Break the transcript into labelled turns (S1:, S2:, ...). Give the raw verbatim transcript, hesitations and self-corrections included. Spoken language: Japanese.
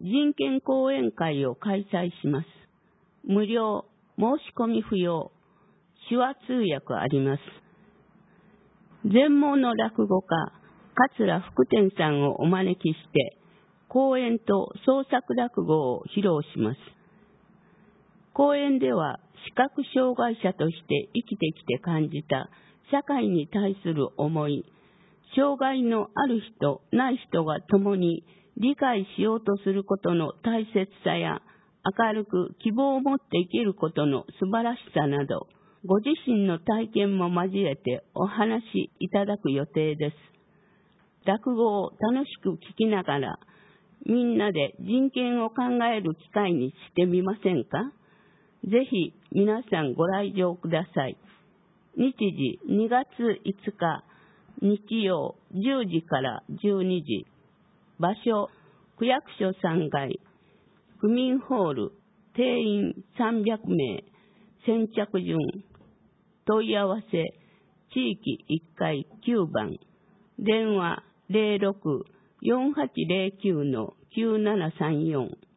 S1: 人権講演会を開催します。無料、申し込み不要、手話通訳あります。全盲の落語家、桂福天さんをお招きして、講演と創作落語を披露します。講演では、視覚障害者として生きてきて感じた社会に対する思い、障害のある人、ない人が共に理解しようとすることの大切さや、明るく希望を持って生きることの素晴らしさなど、ご自身の体験も交えてお話しいただく予定です。落語を楽しく聞きながら、みんなで人権を考える機会にしてみませんか？ぜひ皆さんご来場ください。日時にがついつか日曜じゅうじからじゅうにじ。場所区役所さんがい。区民ホール。定員さんびゃくめい。先着順。問い合わせ地域いっかいきゅうばん。電話ゼロろく よんはちゼロきゅう きゅうななさんよん。